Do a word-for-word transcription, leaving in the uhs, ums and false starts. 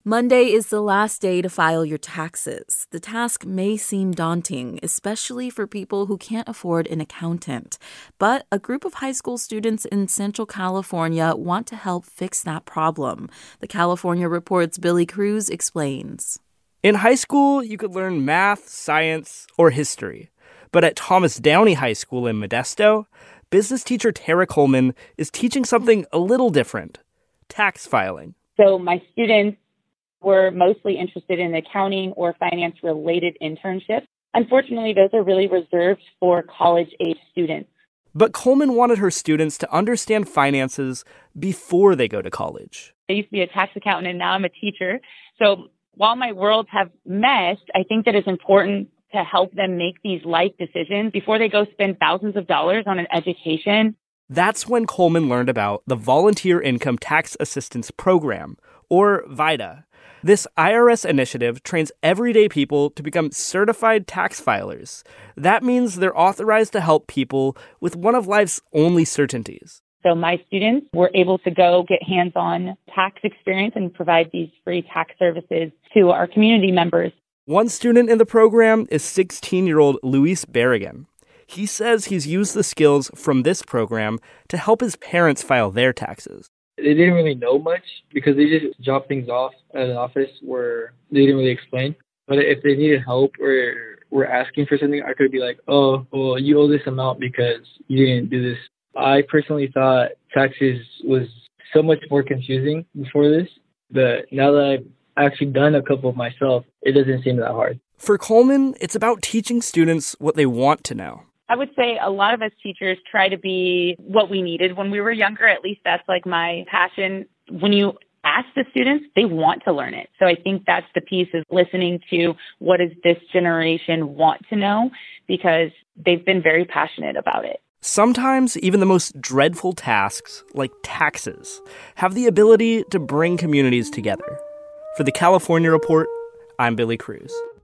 Monday is the last day to file your taxes. The task may seem daunting, especially for people who can't afford an accountant. But a group of high school students in Central California want to help fix that problem. The California Report's Billy Cruz explains. In high school, you could learn math, science, or history. But at Thomas Downey High School in Modesto, business teacher Tara Coleman is teaching something a little different: tax filing. So my students were mostly interested in accounting or finance-related internships. Unfortunately, those are really reserved for college-age students. But Coleman wanted her students to understand finances before they go to college. I used to be a tax accountant, and now I'm a teacher. So while my worlds have meshed, I think that it's important to help them make these life decisions before they go spend thousands of dollars on an education. That's when Coleman learned about the Volunteer Income Tax Assistance Program, or VITA. This I R S initiative trains everyday people to become certified tax filers. That means they're authorized to help people with one of life's only certainties. So my students were able to go get hands-on tax experience and provide these free tax services to our community members. One student in the program is sixteen-year-old Luis Berrigan. He says he's used the skills from this program to help his parents file their taxes. They didn't really know much because they just dropped things off at an office where they didn't really explain. But if they needed help or were asking for something, I could be like, oh, well, you owe this amount because you didn't do this. I personally thought taxes was so much more confusing before this. But now that I've actually done a couple of myself, it doesn't seem that hard. For Coleman, it's about teaching students what they want to know. I would say a lot of us teachers try to be what we needed when we were younger. At least that's like my passion. When you ask the students, they want to learn it. So I think that's the piece, is listening to what does this generation want to know, because they've been very passionate about it. Sometimes even the most dreadful tasks, like taxes, have the ability to bring communities together. For the California Report, I'm Billy Cruz.